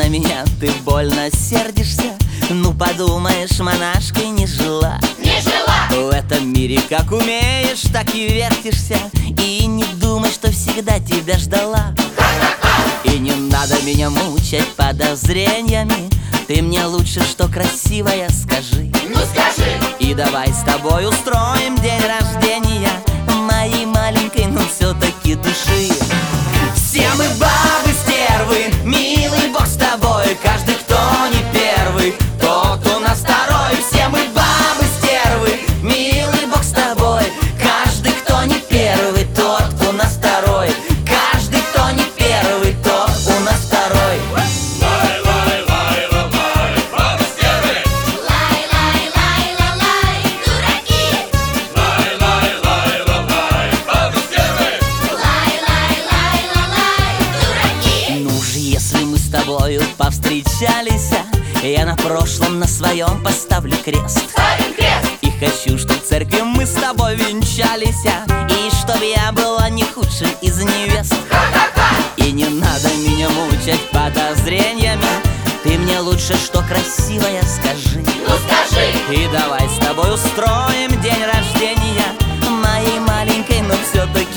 на меня ты больно сердишься. Ну подумаешь, монашкой не жила. Не жила! В этом мире как умеешь, так и вертишься. И не думай, что всегда тебя ждала. И не надо меня мучать подозрениями. Ты мне лучше, что красивая, скажи. Ну скажи! И давай с тобой устроим день рождения моей маленькой, но все-таки души. Все мы бабы-стервы, милый бог с тобой. Каждый, кто не первый, тот у нас второй. Все мы бабы-стервы, милый бог с тобой. Каждый, кто не первый, тот у нас второй. Каждый, кто не первый, тот у нас второй. Лай-лай-лай-ла-лай, бабы-стервы! Лай-лай-лай-ла-лай, дураки! Лай-лай-лай-ла-лай, бабы-стервы! Лай-лай-лай-ла-лай, дураки! Ну же, если мы с тобою повстречались, я на прошлом на своем поставлю крест. Ставим крест! И хочу, чтоб в церкви мы с тобой венчались, и чтоб я была не худшей из невест. И не надо меня мучать подозрениями. Ты мне лучше, что красивая, скажи. Ну скажи! И давай с тобой устроим день рождения моей маленькой, но все-таки